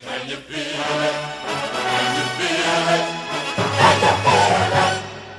Can you feel it? Can you feel it? Can you feel it?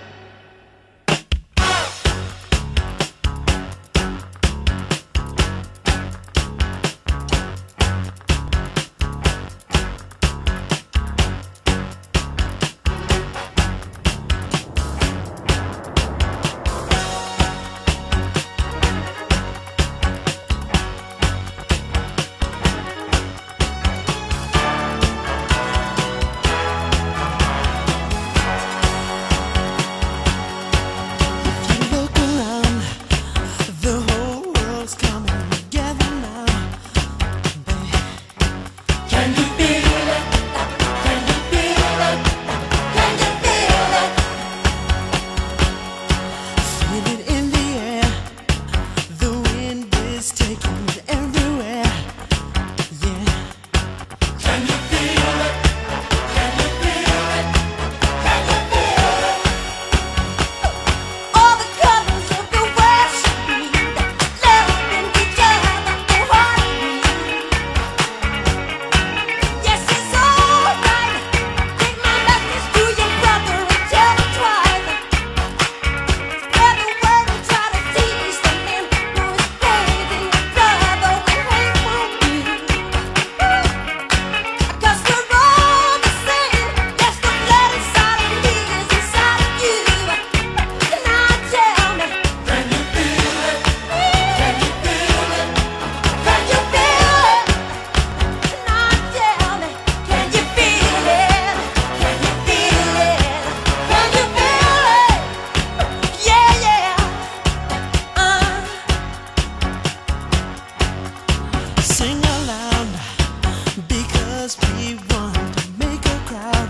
We want to make a crowd.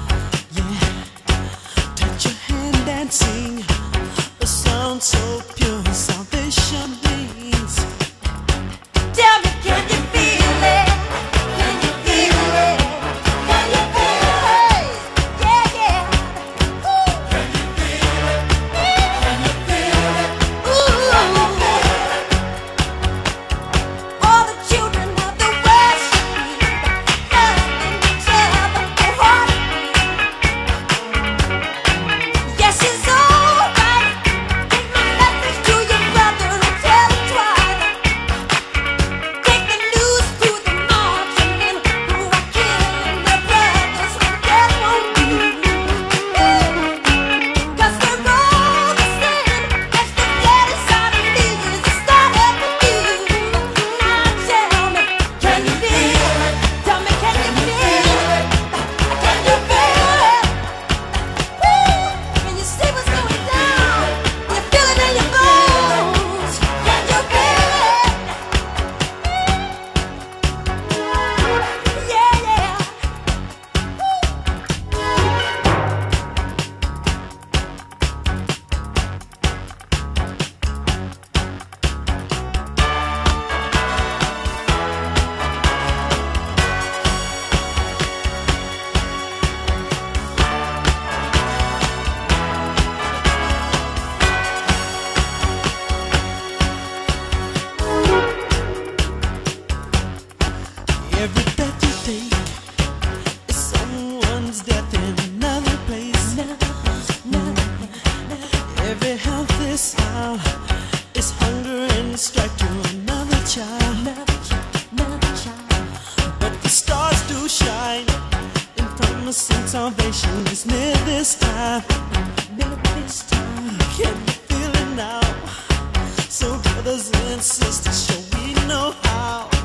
Yeah, touch your hand and sing a song so pure, salvation brings. Tell me, can you feel it? Can you feel it? Can you feel it? Yeah, yeah. Ooh. Can you feel it? Can you feel it? Ooh. Can you feel it? All the children of the West need loving each other wholeheartedly. Yes, it's alright. Take my message to your brother and tell him twice. Take the news to the marching men who are killing their brothers when death won't do. 'Cause we're all the same. That's the blood inside of me is to start up with you. Now tell me, can you feel it? Tell me, can you feel it? Can you feel it? Woo! Can you see what's going down? You feel it in your bones. Can you feel it? Yeah, yeah. Every breath you take is someone's death in another place. Every healthy smile is hunger and strife to another child. But the stars do shine, and promising salvation is near this time. Can you feel it now? So brothers and sisters, shall we know how?